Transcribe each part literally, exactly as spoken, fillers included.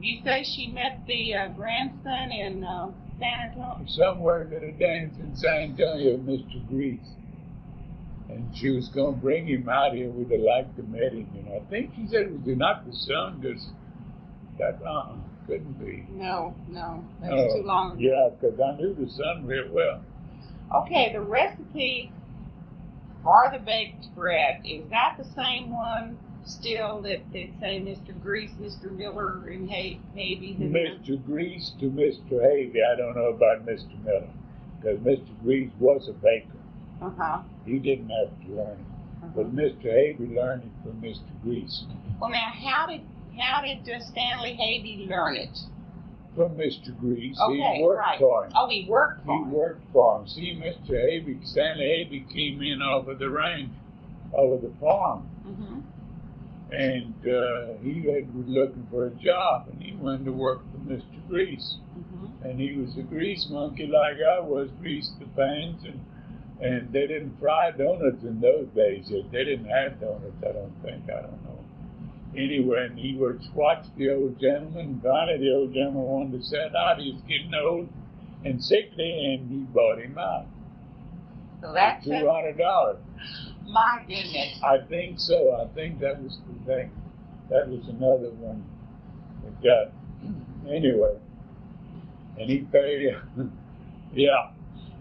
You say she met the uh, grandson in uh, San Antonio? Somewhere at a dance in San Antonio, Mister Grease. And she was going to bring him out here. We'd have liked to meet him. And I think she said it was not the son, because that uh, couldn't be. No, no, that's No. too long ago. Yeah, because I knew the son real well. Okay, the recipe for the baked bread, is that the same one still that they say Mister Grease, Mister Miller, and Hay- Havey? Mister Grease to Mister Havey, I don't know about Mister Miller, because Mister Grease was a baker. Uh-huh. He didn't have to learn it. uh-huh. But Mister Havey learned it from Mister Grease. Well, now, how did how did uh, Stanley Havey learn it? From Mister Grease. Okay, he worked right. for him. Oh, he worked for he him. He worked for him. See, Mister Havey, Stanley Havey came in off of the range, off of the farm. Mm-hmm. And uh, he had, was looking for a job, and he went to work for Mister Grease. Mm-hmm. And he was a grease monkey like I was, greased the pans, and and they didn't fry donuts in those days. They didn't have donuts, I don't think. I don't know. Anyway, and he would watch the old gentleman, and finally the old gentleman wanted to set out. He was getting old and sickly, and he bought him out. So that's two hundred dollars. My goodness. I think so. I think that was the thing. That was another one that got, anyway. And he paid, yeah.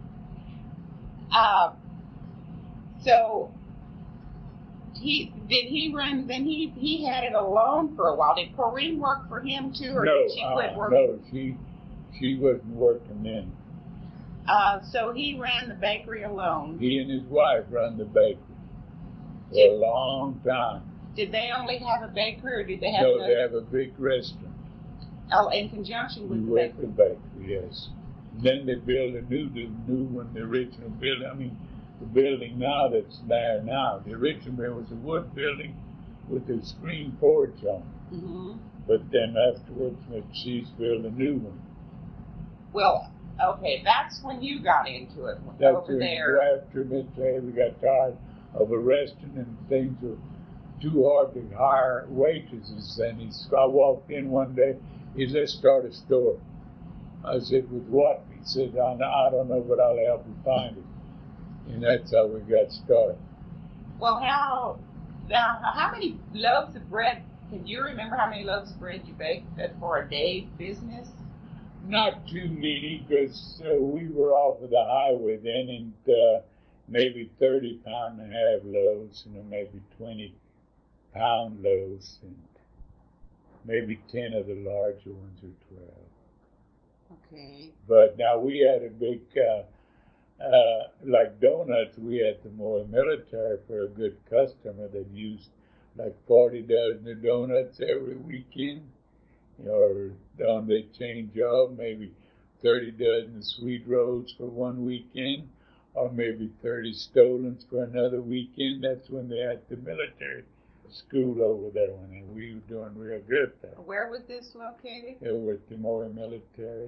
Uh, so he did he run? Then he he had it alone for a while. Did Corrine work for him too, or no, did she quit uh, working? No, she she wasn't working then. Uh, so he ran the bakery alone. He and his wife run the bakery for did, a long time. Did they only have a bakery, or did they have? No, another? they have a big restaurant. Oh, in conjunction with the with bakery. the bakery, yes. And then they built a new, the new one, the original building. I mean, the building now that's there now. The original building was a wood building with a screen porch on it. Mm-hmm. But then afterwards, she's built a new one. Well, okay, that's when you got into it That's over there. After Mister Havey got tired of arresting and things were too hard to hire waitresses, and he, I walked in one day. He said, "Let's start a store." I said, "With what?" He said, I, I don't know, but I'll help you find it. And that's how we got started. Well, how now, how many loaves of bread, can you remember how many loaves of bread you baked for a day's business? Not too many, because uh, we were off of the highway then, and uh, maybe thirty pound and a half loaves, and then maybe twenty pound loaves, and maybe ten of the larger ones, or twelve. Okay. But now we had a big, uh, uh, like donuts, we had the more military for a good customer that used like forty dozen of donuts every weekend. Or on they change of maybe thirty dozen sweet rolls for one weekend, or maybe thirty stolens for another weekend. That's when they had the military school over there, and we were doing real good there. Where was this located? Over at the more military.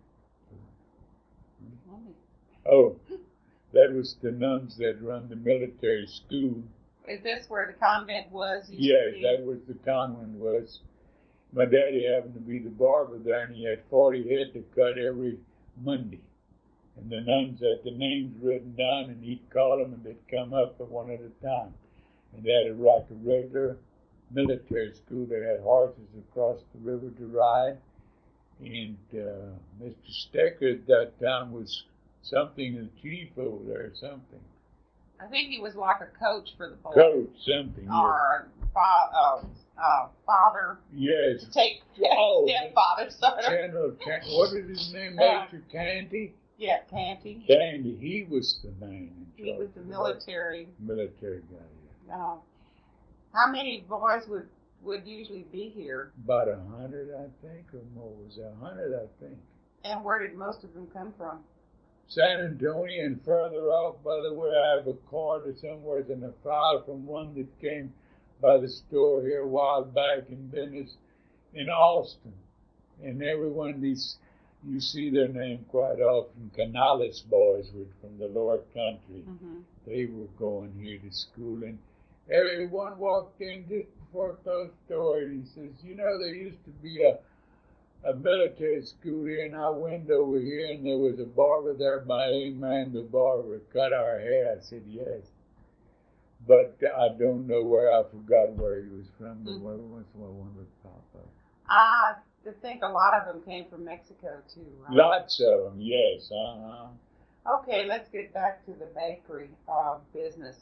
Oh, that was the nuns that run the military school. Is this where the convent was? Yes, that was the convent was. My daddy happened to be the barber there, and he had forty head to cut every Monday. And the nuns had the names written down, and he'd call them, and they'd come up for one at a time. And they had a, like a regular military school. They had horses across the river to ride. And uh, Mister Stecker at that time was something, a chief over there, something. I think he was like a coach for the boys. Coach, something. Or fa- uh, uh, father. Yes. To take oh, stepfather, sorry. General, Can- what is his name? Major uh, Canty? Yeah, Canty. Canty, he was the man in charge. He was the military. Military guy, yeah. Uh, how many boys would, would usually be here? About a hundred, I think, or more. Was it a hundred, I think. And where did most of them come from? San Antonio, and further off, by the way, I have a card or somewhere in a file from one that came by the store here a while back in Venice, in Austin. And every one of these, you see their name quite often. Canales boys were from the lower country. Mm-hmm. They were going here to school, and everyone walked in just before I closed the door, and he says, "You know, there used to be a a military school here, and I went over here, and there was a barber there by Amen the barber. Cut our hair. I said, yes. But I don't know where. I forgot where he was from. But Mm. where was one would pop up? I think a lot of them came from Mexico too, right? Lots of them, yes. Uh-huh. Okay, let's get back to the bakery uh, business.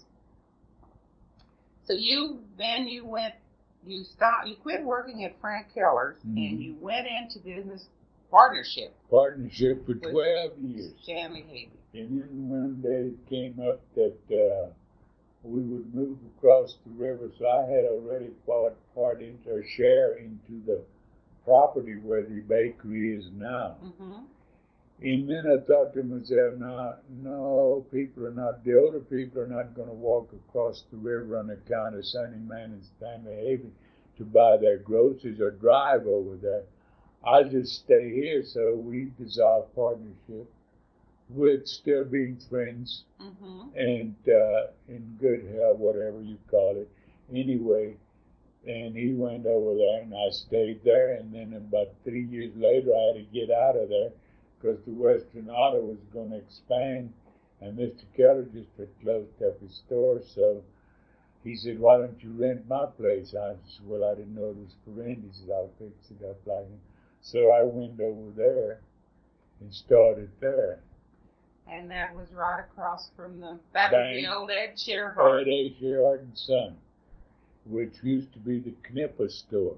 So you then you went, you stopped, you quit working at Frank Keller's, Mhm. and you went into business partnership Partnership for with twelve years. Stanley Havey. And then one day it came up that uh, we would move across the river, so I had already bought part into a share into the property where the bakery is now. Mm-hmm. And then I thought to myself, no, no, people are not, the older people are not going to walk across the river on account of Sonny Man and Stanley Havey to buy their groceries or drive over there. I'll just stay here. So we dissolved partnership with still being friends Mm-hmm. and uh, in good health, whatever you call it. Anyway, and he went over there and I stayed there. And then about three years later, I had to get out of there because the Western Auto was going to expand, and Mister Keller just had closed up his store. So he said, why don't you rent my place? I said, well, I didn't know it was for rent. He said, I'll fix it up like him. So I went over there and started there. And that was right across from the, that was Bank. the old Ed Sherhart. Ed A. Sherhart and Son, which used to be the Knippa store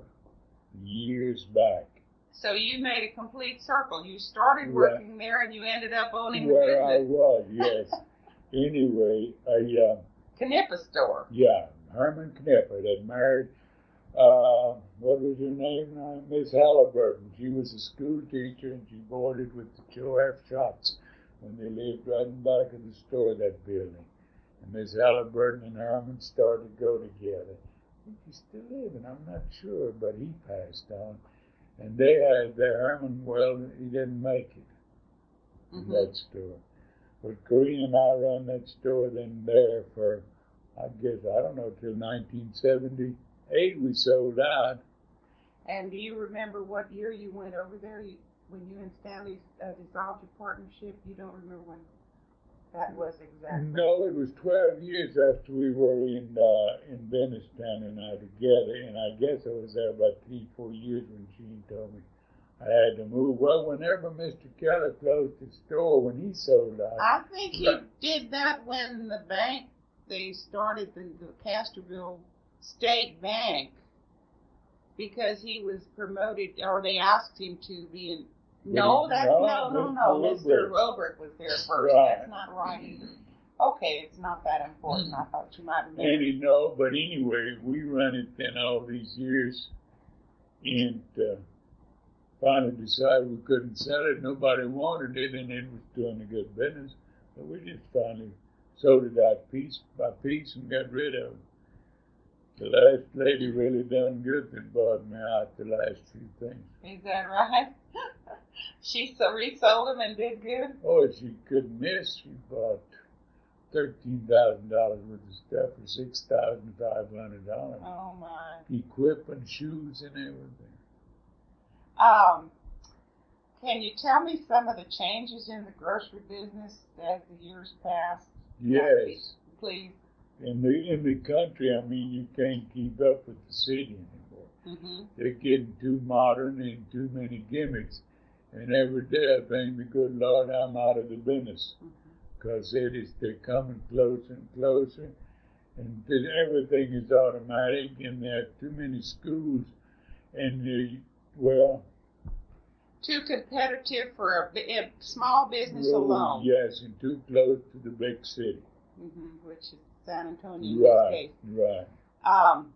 years back. So you made a complete circle. You started Right. working there and you ended up owning the Where I business. was, yes. Anyway, I, uh, Knippa store. yeah, Herman Knippa that married, uh, what was her name now? Miss Halliburton. She was a school teacher and she boarded with the Joe F. Schatz when they lived right in back of the store, that building. And Miss Halliburton and Herman started to go together. I think he's still living, I'm not sure, but he passed on. And they had their Herman, well, he didn't make it in Mm-hmm. that store. But Corinne and I run that store then there for, I guess, I don't know, till nineteen seventy-eight we sold out. And do you remember what year you went over there? You, when you and Stanley uh, dissolved your partnership? You don't remember when that was exactly? No, it was twelve years after we were in uh, in Venice, Stan and I together, and I guess I was there about three, four years when Gene told me I had to move. Well, whenever Mister Keller closed his store when he sold out, I think he did that when the bank, they started the, the Castroville State Bank, because he was promoted, or they asked him to be in. No, that's No, no, no, no. Mister Mister Wilbrick was there first. Right. That's not right either. Okay, it's not that important. I thought you might remember. and you know, but anyway, we run it then all these years, and uh, finally decided we couldn't sell it. Nobody wanted it, and it was doing a good business. So we just finally sold it out piece by piece and got rid of it. The last lady really done good that bought me out the last few things. Is that right? She so resold them and did good. Oh, she couldn't miss. She bought thirteen thousand dollars worth of stuff for six thousand five hundred dollars. Oh my. Equipment, shoes, and everything. Um, can you tell me some of the changes in the grocery business as the years passed? Yes. Please. In the in the country, I mean, you can't keep up with the city anymore. Mm-hmm. They're getting too modern and too many gimmicks. And every day I thank the good Lord I'm out of the business, because it is they're coming closer and closer, and then everything is automatic, and there are too many schools, and the well. Too competitive for a, bi- a small business Road, alone. yes, and too close to the big city. Mm-hmm, which is San Antonio in Right, this case. right. Um,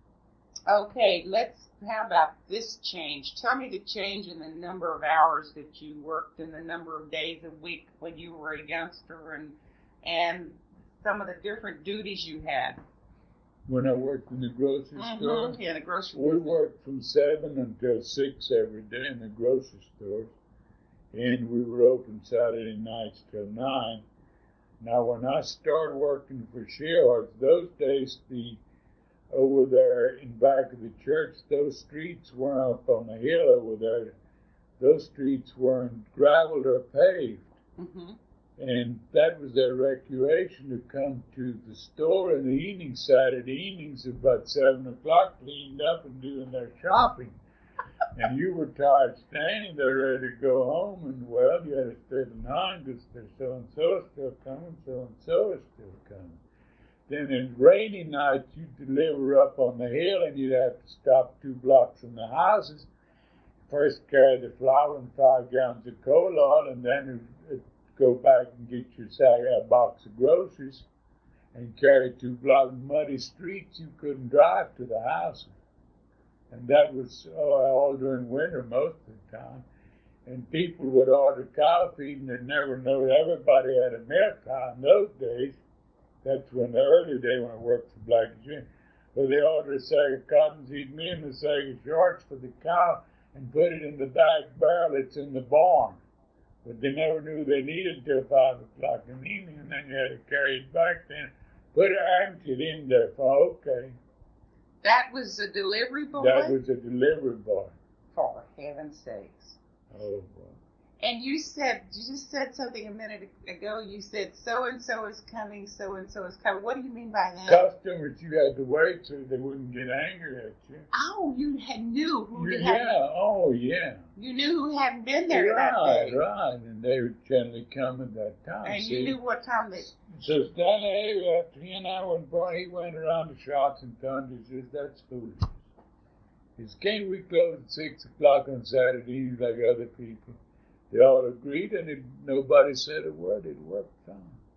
okay, let's, how about this change? Tell me the change in the number of hours that you worked and the number of days a week when you were a youngster, and and some of the different duties you had. When I worked in the grocery Mm-hmm. store, Yeah, the grocery we business. worked from seven until six every day in the grocery stores, and we were open Saturday nights till nine. Now, when I started working for Sherhart, those days, the over there in back of the church, those streets were up on the hill over there. those streets weren't graveled or paved. Mm-hmm. And that was their recreation to come to the store in the evening, Saturday evenings, about seven o'clock, cleaned up and doing their shopping. And you were tired standing there ready to go home, and well, you had to stay behind because there's so and so still coming, so and so is still coming. Then in rainy nights, you'd deliver up on the hill, and you'd have to stop two blocks from the houses. First carry the flour and five gallons of coal oil, and then it'd go back and get your sack, a box of groceries, and carry two blocks of muddy streets. You couldn't drive to the houses. And that was uh, all during winter most of the time. And people would order cow feed, and they'd never know everybody had a milk cow in those days. That's when the early day when I worked for Black Jim. Well, they ordered a sack of cottonseed meal and a sack of shorts for the cow and put it in the back barrel that's in the barn. But they never knew they needed till five o'clock in the evening, and then you had to carry it back then. Put it, empty it in there for okay. That was a delivery boy? That was a delivery boy. For heaven's sakes. Oh, boy. And you said, you just said something a minute ago. You said so-and-so is coming, so-and-so is coming. What do you mean by that? Customers you had to wait so they wouldn't get angry at you. Oh, you had knew who Yeah, hadn't, oh, yeah. you knew who hadn't been there Right, that day. right. And they would generally come at that time. And see? you knew what time they... So Stanley, after he and I went by, he went around the shots and turned and says, that's foolish. He says, can't we close at six o'clock on Saturday like other people? They all agreed, and it, nobody said a word. It worked fine.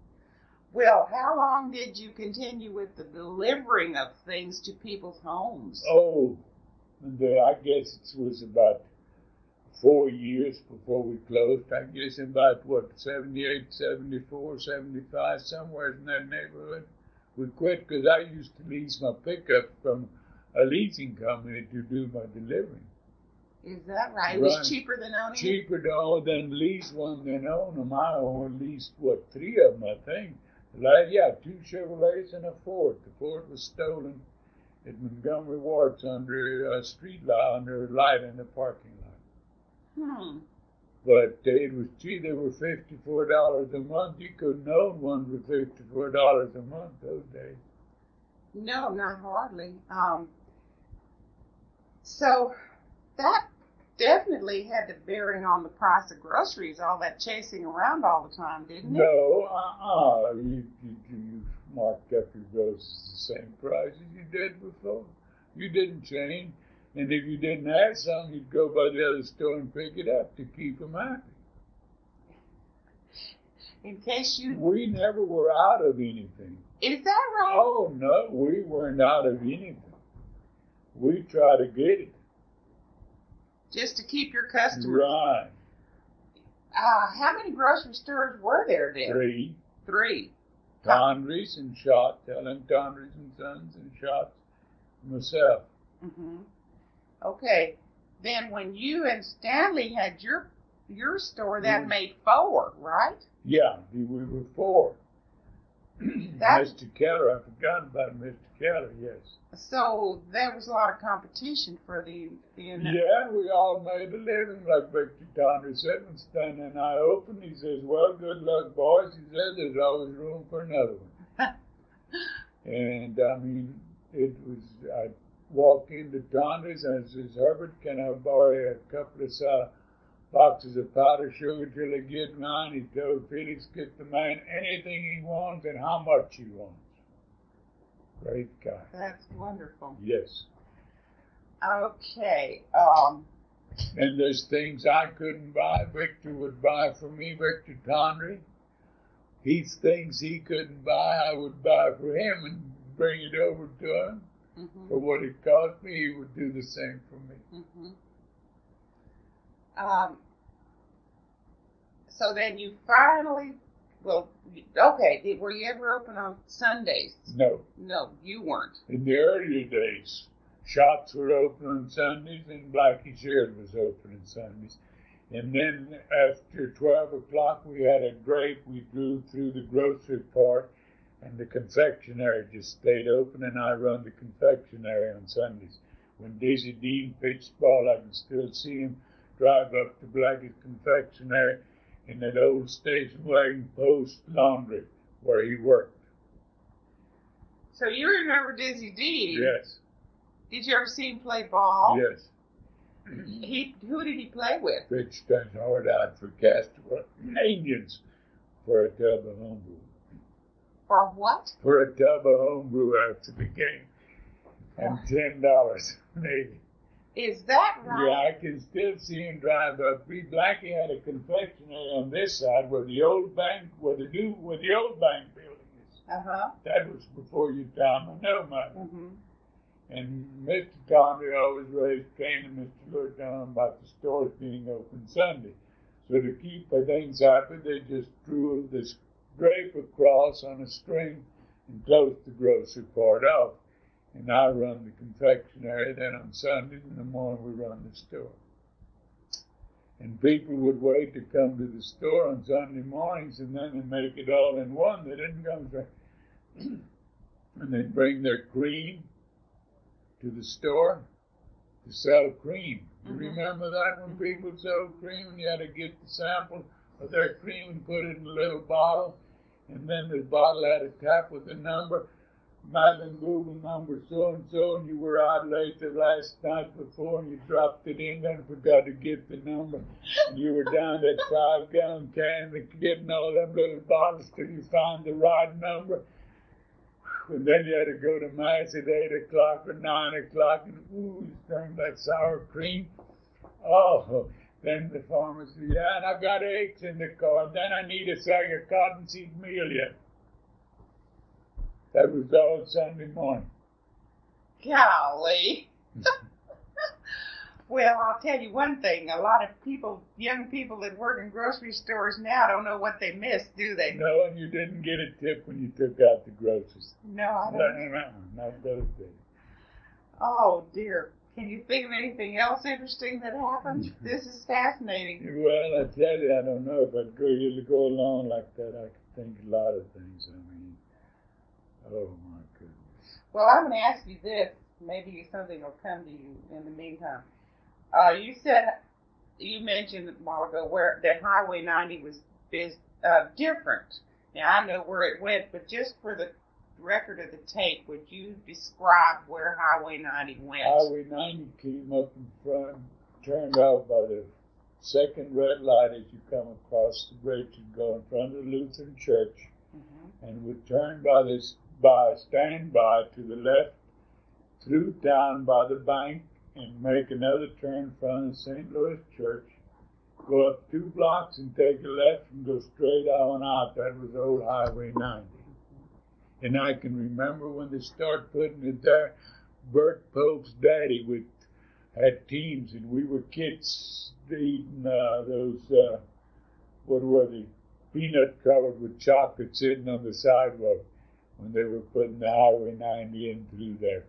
Well, how long did you continue with the delivering of things to people's homes? Oh, and the, I guess it was about four years before we closed. I guess about, what, seventy-eight, seventy-four, seventy-five, somewhere in that neighborhood. We quit because I used to lease my pickup from a leasing company to do my delivering. Is that right? It Right. was cheaper than owning it? Cheaper to own than lease one than own them. I only leased, what, three of them, I think. Like, yeah, two Chevrolets and a Ford. The Ford was stolen at Montgomery Wards under a street light, under a light in the parking lot. Hmm. But uh, it was cheap. They were fifty-four dollars a month. You couldn't own one for fifty-four dollars a month those days. No, not hardly. Um, so that definitely had a bearing on the price of groceries, all that chasing around all the time, didn't it? No, uh-uh. You, you, you marked up your groceries the same price as you did before. You didn't change. And if you didn't have some, you'd go by the other store and pick it up to keep them happy. In case you... We never were out of anything. Is that right? Oh, no, we weren't out of anything. We tried to get it. Just to keep your customers. Right. Uh, how many grocery stores were there then? Three. Three. Tondries and Shots, Ellen Tondries and Sons and Shots, myself. Mm-hmm. Okay. Then when you and Stanley had your your store, that Mhm. made four, right? Yeah, we were four. That- Mister Keller, I forgot about Mister Keller, yes. So there was a lot of competition for the, the Yeah, we all made a living, like Victor Tondry said. When Stanley and I opened, he says, well, good luck, boys. He said, there's always room for another one. And, I mean, it was, I walked into Tondry's and I says, Herbert, can I borrow a couple of uh, boxes of powdered sugar till I get mine? He told Felix, get the man anything he wants and how much he wants. Great guy. That's wonderful. Yes. Okay. Um, And there's things I couldn't buy, Victor would buy for me, Victor Tondry. He's things he couldn't buy, I would buy for him and bring it over to him. mm-hmm, For what it cost me, he would do the same for me. mm-hmm. Um, so then you finally, well, okay, did, were you ever open on Sundays? No. No, you weren't. In the earlier days, Shots were open on Sundays and Blackie Shared was open on Sundays. And then after twelve o'clock, we had a grape. We drew through the grocery part, and the confectionery just stayed open, and I run the confectionery on Sundays. When Dizzy Dean pitched ball, I can still see him drive up to Blackett's Confectionery in that old station wagon post laundry where he worked. So you remember Dizzy D? Yes. Did you ever see him play ball? Yes. He who did he play with? Pitched that hard out for Castaway Indians for a tub of homebrew. For what? For a tub of homebrew after the game. And ten dollars maybe. Is that right? Yeah, I can still see him drive up. Blackie had a confectionery on this side where the old bank, where the new, where the old bank building is. Uh huh. That was before your time. I know, Mike. Mm-hmm. And Mister Tommy always raised Cain and Mister Lord down about the stores being open Sunday. So to keep things happy, they just drew this drape across on a string and closed the grocery part off. And I run the confectionery. Then on Sundays in the morning, we run the store. And people would wait to come to the store on Sunday mornings, and then they make it all in one. They didn't come to, and they'd bring their cream to the store to sell cream. You Mm-hmm. remember that when people sold cream and you had to get the sample of their cream and put it in a little bottle, and then the bottle had a tap with a number. Madeline Google number so and so, and you were out late the last night before, and you dropped it in, then forgot to get the number, and you were down that five gallon can getting all them little bottles till you found the right number, and then you had to go to mass at eight o'clock or nine o'clock, and ooh, you drank that sour cream. Oh, then the pharmacist, yeah, and I've got eggs in the car, and then I need a sack of cottonseed meal yet. That was all Sunday morning. Golly. Well, I'll tell you one thing. A lot of people, young people that work in grocery stores now don't know what they missed, do they? No, and you didn't get a tip when you took out the groceries. No, I No, don't. no, not those days. Oh, dear. Can you think of anything else interesting that happened? This is fascinating. Well, I tell you, I don't know if I'd go, you go along like that. I could think a lot of things. I mean, oh, my goodness. Well, I'm going to ask you this. Maybe something will come to you in the meantime. Uh, you said, you mentioned a while ago where that Highway ninety was is, uh, different. Now, I know where it went, but just for the record of the tape, would you describe where Highway ninety went? Highway ninety came up in front, turned out by the second red light as you come across the bridge and go in front of the Lutheran Church, mm-hmm. and would turn by this by stand by to the left through town by the bank and make another turn in front of Saint Louis Church, go up two blocks and take a left and go straight on out. That was old Highway ninety. And I can remember when they started putting it there, Bert Pope's daddy would had teams, and we were kids eating uh, those, uh, what were they, peanut covered with chocolate sitting on the sidewalk when they were putting the Highway ninety in through there.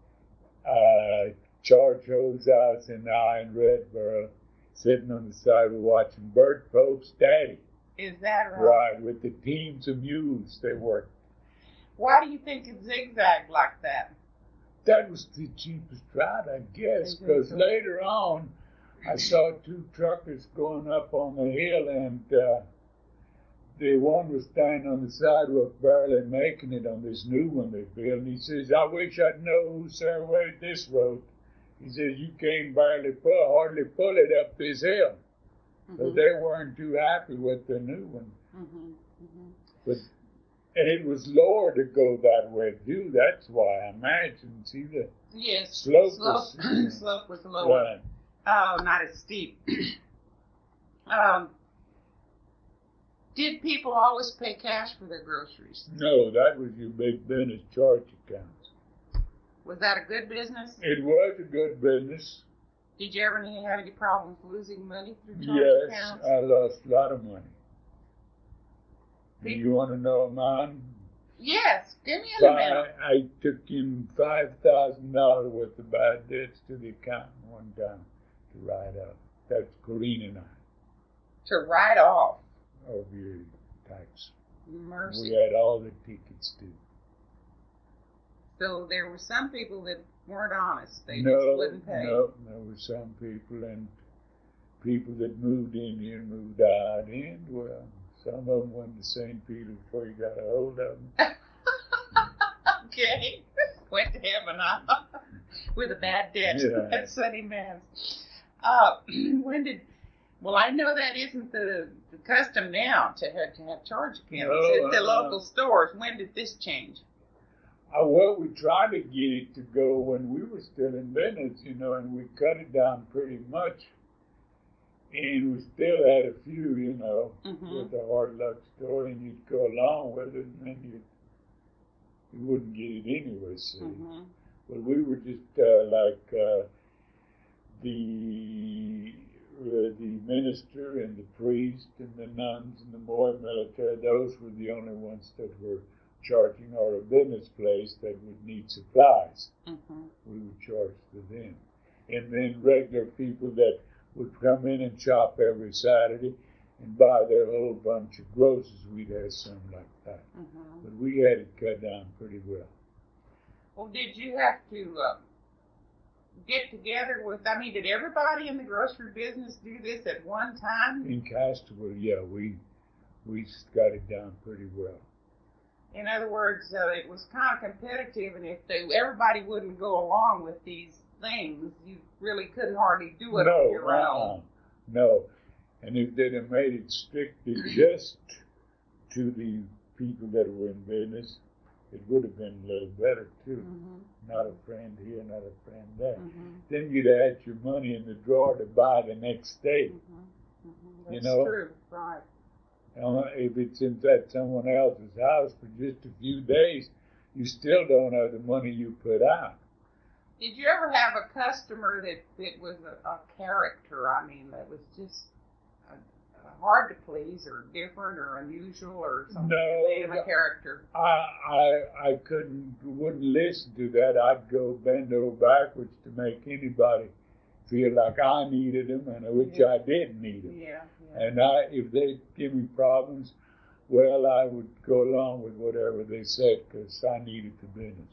Uh, Charge House and I in Redboro sitting on the sidewalk watching Bert Pope's daddy. Is that right? Right, with the teams of mules they worked. Why do you think it zigzagged like that? That was the cheapest route, I guess, because later on I saw two truckers going up on the hill, and uh, the one was standing on the sidewalk barely making it on this new one they built. And he says, I wish I'd know who surveyed this road. He says, you can't barely pull, hardly pull it up this hill. Mm-hmm. So they weren't too happy with the new one. Mm-hmm. Mm-hmm. But And it was lower to go that way too. That's why I imagine. See the yes, slope, slope was, slope was lower. Right. Oh, not as steep. um, did people always pay cash for their groceries? No, that was your big business charge accounts. Was that a good business? It was a good business. Did you ever have any problems losing money through charge yes, accounts? Yes, I lost a lot of money. People? You want to know mine? Yes, give me an amount. I took in five thousand dollars worth of bad debts to the accountant one time to write off. That's Corrine and I. To write off? Of your tax. Mercy. We had all the tickets too. So there were some people that weren't honest. They no, just wouldn't pay. No, there were some people, and people that moved in here moved out, and well, some of them went to Saint Peter before you got a hold of them. Okay, went to heaven, huh? With a bad debt. Yeah. That's Sunny Man's. Uh, when did? Well, I know that isn't the, the custom now to have to have charge accounts No, at the uh, local stores. When did this change? Uh, well, we tried to get it to go when we were still in business, you know, and we cut it down pretty much. And we still had a few, you know, Mhm. with the hard luck store, and you'd go along with it, and then you you wouldn't get it anyway, see. Mhm. But we were just uh, like uh, the uh, the minister and the priest and the nuns and the boy military. Those were the only ones that were charging, or a business place that would need supplies. Mhm. We would charge to them. And then regular people that would come in and shop every Saturday and buy their whole bunch of groceries, we'd have some like that. Mhm. But we had it cut down pretty well. Well, did you have to uh, get together with? I mean, did everybody in the grocery business do this at one time? In Castlewood, yeah, we we got it down pretty well. In other words, uh, it was kind of competitive, and if they, everybody wouldn't go along with these things, you really couldn't hardly do it No, on your uh-uh, own. no. And if they'd have made it strictly just to the people that were in business, it would have been a little better too. Mm-hmm. Not a friend here, not a friend there. Mm-hmm. Then you'd have had your money in the drawer to buy the next day. Mm-hmm. Mm-hmm. That's You know? true, right? Uh, if it's in at someone else's house for just a few days, you still don't have the money you put out. Did you ever have a customer that, that was a, a character? I mean, that was just uh, uh, hard to please, or different, or unusual, or something? No, Made him a character. I, I I couldn't wouldn't listen to that. I'd go bend over backwards to make anybody feel like I needed them, and which Yeah. I did need them. Yeah. yeah. And I, if they give me problems, well, I would go along with whatever they said because I needed the business.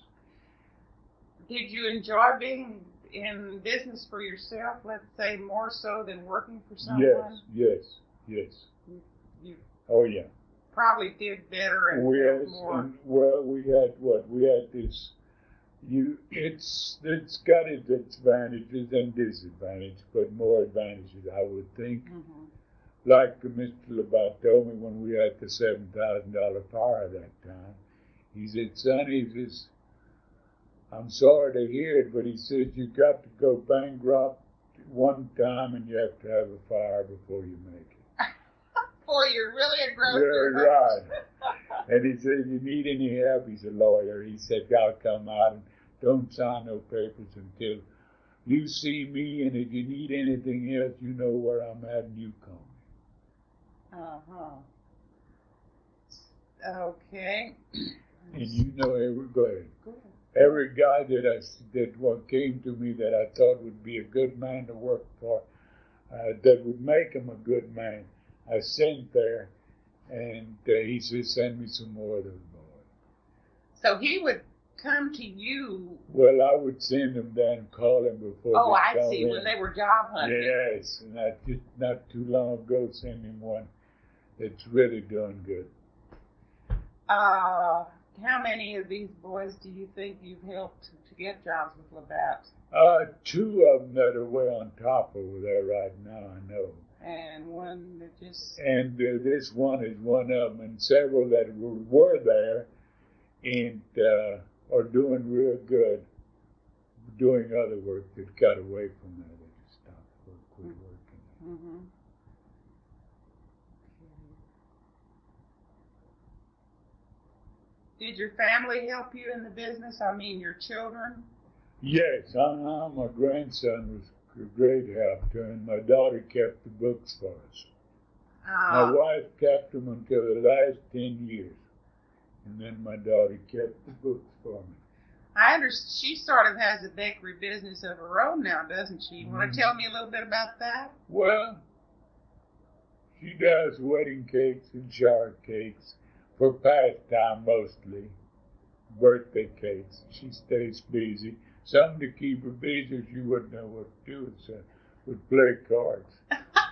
Did you enjoy being in business for yourself, let's say, more so than working for someone? Yes, yes, yes. You, you Oh yeah. probably did better and We felt had, more. and, well, we had what? We had this. You, it's it's got its advantages and disadvantages, but more advantages, I would think. Mm-hmm. Like Mister Labatt told me when we had the seven thousand dollar fire that time, he said, "Son, he says, I'm sorry to hear it, but he said you got to go bankrupt one time, and you have to have a fire before you make it." Boy, you're really a Yeah, grocer. right. And he said, "If you need any help," he's a lawyer. He said, "I'll come out and don't sign no papers until you see me, and if you need anything else, you know where I'm at, and you call me." Uh-huh. Okay. And you know every go ahead. Go ahead. Every guy that I that what came to me that I thought would be a good man to work for, uh, that would make him a good man, I sent there, and uh, he said, "Send me some more of those boys." So he would come to you. Well, I would send them down and call them before Oh, they I come see. in. When they were job hunting. Yes, and I just not too long ago sent him one that's really doing good. Uh, how many of these boys do you think you've helped to get jobs with Labatt? Uh, two of them that are way on top over there right now, I know. And one that just. And uh, this one is one of them, and several that were, were there and uh, are doing real good, doing other work that got away from there. They just stopped work, quit working. Mm-hmm. Did your family help you in the business? I mean, your children? Yes, I, I, my grandson was a great help to him. My daughter kept the books for us. My Uh, wife kept them until the last ten years, and then my daughter kept the books for me. I understand she sort of has a bakery business of her own now, doesn't she? You want Mhm. to tell me a little bit about that? Well, she does wedding cakes and shower cakes for pastime mostly, birthday cakes. She stays busy. Something to keep her busy, she wouldn't know what to do with, so would play cards.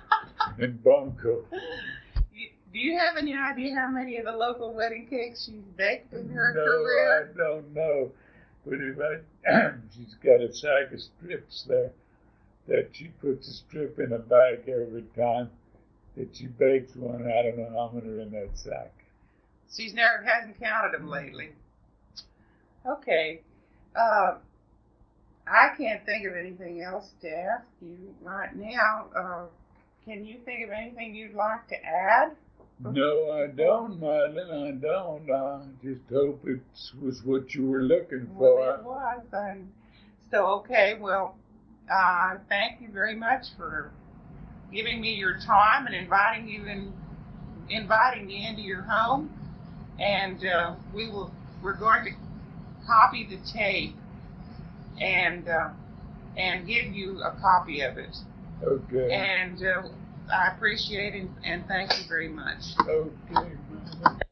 in Bunko. You- Do you have any idea how many of the local wedding cakes she's baked in her No, career? I don't know. But if I, she's got a sack of strips there that she puts a strip in a bag every time that she bakes one. I don't know how many are in that sack. She's never hasn't counted them lately. Okay. Uh, I can't think of anything else to ask you right now. Uh, can you think of anything you'd like to add? No, I don't, Marlon. I don't. I just hope it was what you were looking for. Well, it was. And so, okay, well, uh, thank you very much for giving me your time and inviting you in, inviting me into your home. And uh, we will. We're going to copy the tape and uh, and give you a copy of it. Okay. And uh, I appreciate it and thank you very much. Okay.